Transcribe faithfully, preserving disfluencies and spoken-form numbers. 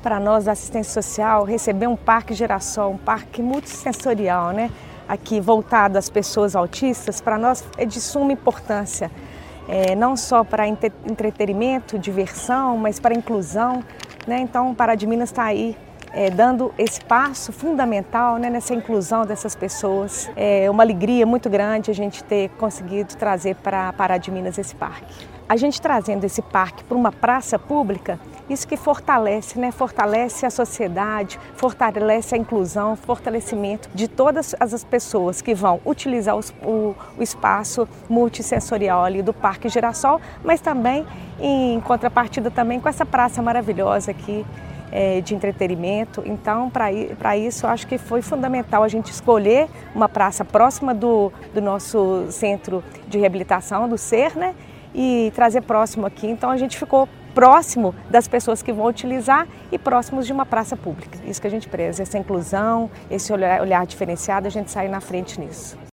para nós da assistência social receber um parque Girassol, um parque multissensorial, né? Aqui voltado às pessoas autistas, para nós é de suma importância, é, não só para entretenimento, diversão, mas para inclusão, né? Então, o Pará de Minas está aí é, dando esse passo fundamental, né, nessa inclusão dessas pessoas. É uma alegria muito grande a gente ter conseguido trazer para Pará de Minas esse parque. A gente trazendo esse parque para uma praça pública, isso que fortalece, né? Fortalece a sociedade, fortalece a inclusão, fortalecimento de todas as pessoas que vão utilizar os, o, o espaço multissensorial ali do Parque Girassol, mas também em contrapartida também com essa praça maravilhosa aqui é, de entretenimento. Então, para isso, eu acho que foi fundamental a gente escolher uma praça próxima do, do nosso centro de reabilitação, do SER, né? E trazer próximo aqui. Então a gente ficou próximo das pessoas que vão utilizar e próximos de uma praça pública. Isso que a gente preza, essa inclusão, esse olhar, olhar diferenciado, a gente sai na frente nisso.